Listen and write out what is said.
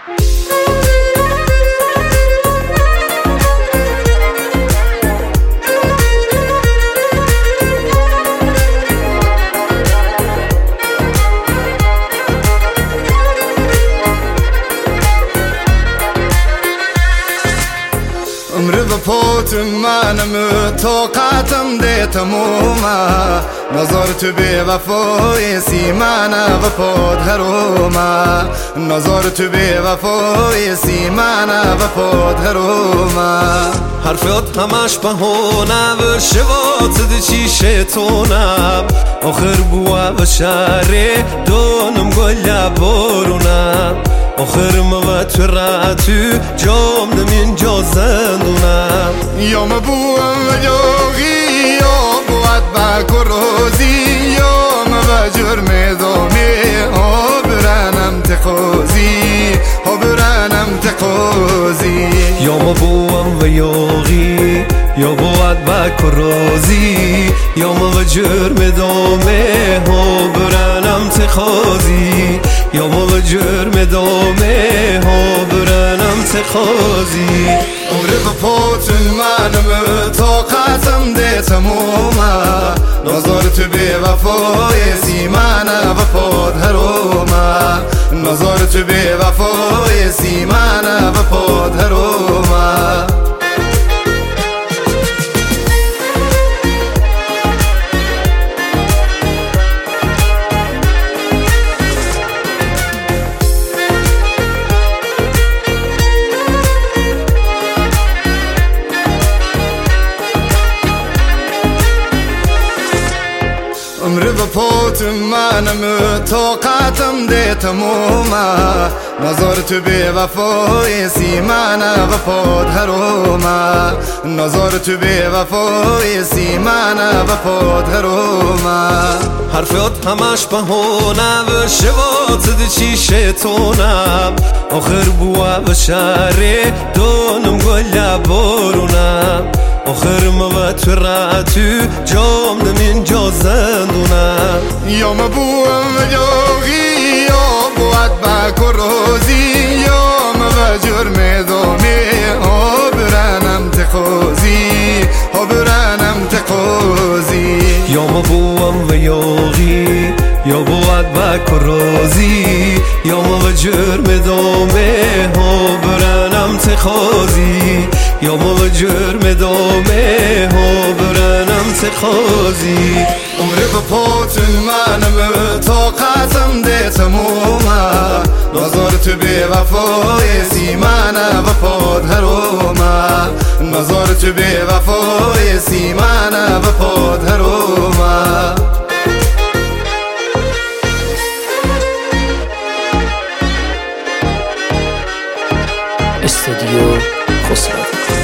عمر بپات منم طاقتم ده تمومه نظر تو به وفای سیمانه و پاد هرومه نظر تو به وفای سیمانه و پاد هرومه حرفات همش بهونه و شوات ده چی شیطونم آخر بوا و شهره دونم گل بارونم آخر موت راتو جام دمین جا زندونم یا مبوم و یاغی یا بود با کروزی یا مبا جرم دومی ها برانم تقوزی ها برانم تقوزی یا مبوم و یاغی یا بود با کروزی یا مبا جرم دومی ها برانم تقوزی یا مبا جرم دومی ها برانم تقوزی عمر بپات منم طاقتم ده تمومه نظر تو به وفای سیمانه و پاد هرومه نظر تو به وفای سیمانه و پاد هرومه عمر بپات منم طاقتم ده تمومه نظر تو به وفای سیمانه و پاد هرومه نظر تو به وفای سیمانه و پاد هرومه حرفات همش بهونه و شوات ده چی شیطونم آخر بوا و شهره دونم گل بارونم آخر موت راتو جام دمین جا زندونم یا مبوم و یاغی یا بود با کروزی یا مبا جرم دومی ها برانم تقوزی ها برانم تقوزی یا مبوم و یاغی یا بود با کروزی یا مبا جرم دومی ها برانم تقوزی یا مبا جرم دومی ها برانم تقوزی عمر بپات منم طاقتم ده تمومه نظر تو به وفای سیمانه و پاد هرومه نظر تو به وفای سیمانه و پاد هرومه استودیو خسرو.